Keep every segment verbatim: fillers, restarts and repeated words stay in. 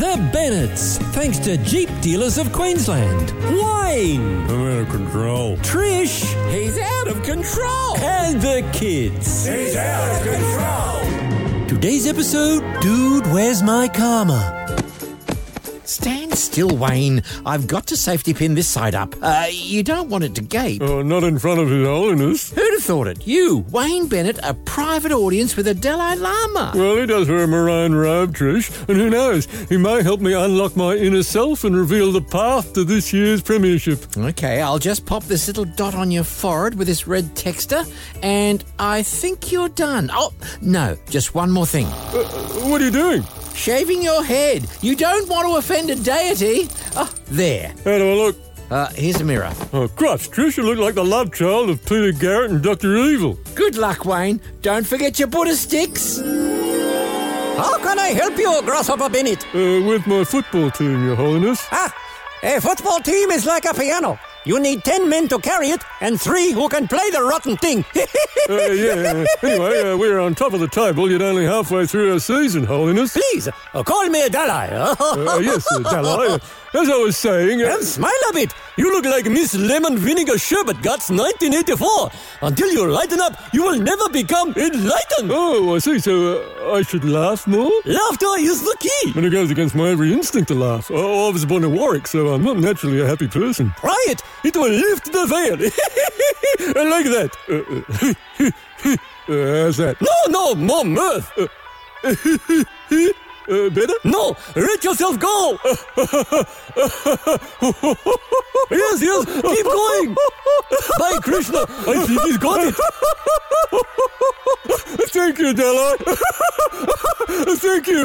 The Bennetts, thanks to Jeep Dealers of Queensland. Wayne. I'm out of control. Trish. He's out of control. And the kids. He's out of control. Today's episode, Dude, Where's My Karma? Stand still, Wayne. I've got to safety pin this side up. Uh, you don't want it to gape. Oh, not in front of His Holiness. Who'd have thought it? You, Wayne Bennett, a private audience with a Dalai Lama. Well, he does wear a maroon robe, Trish, and who knows, he may help me unlock my inner self and reveal the path to this year's premiership. Okay, I'll just pop this little dot on your forehead with this red texter, and I think you're done. Oh, no, just one more thing. Uh, what are you doing? Shaving your head. You don't want to offend a deity. Oh, there. How do I look? Uh, here's a mirror. Oh, crutch, Trish, you look like the love child of Peter Garrett and Doctor Evil. Good luck, Wayne. Don't forget your Buddha sticks. How can I help you, Grasshopper Bennett? Uh, with my football team, Your Holiness. Ah, a football team is like a piano. You need ten men to carry it and three who can play the rotten thing. uh, yeah, anyway, uh, we're on top of the table, yet only halfway through our season, Holiness. Please, uh, call me a Dalai. uh, yes, uh, Dalai. As I was saying... Uh, and smile a bit. You look like Miss Lemon Vinegar Sherbet Guts nineteen eighty-four. Until you lighten up, you will never become enlightened. Oh, I see. So uh, I should laugh more? Laughter is the key. But it goes against my every instinct to laugh. Oh, I was born in Warwick, so I'm not naturally a happy person. Try it. It will lift the veil. I like that. Uh, uh, uh, how's that? No, no, more mirth. Uh, Uh, better? No! Let yourself go! Yes, yes, keep going! By Krishna, I think he's got it! Thank you, Dalai! Thank you!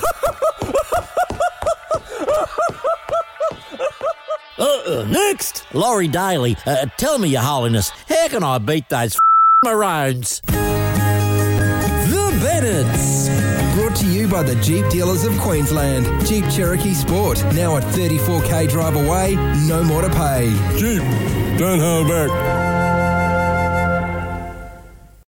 uh, uh, next! Laurie Daly, uh, tell me, Your Holiness, how can I beat those f***ing maroons? The Bennetts. Brought to you by the Jeep Dealers of Queensland. Jeep Cherokee Sport, now at thirty-four k drive away, no more to pay. Jeep, don't hold back.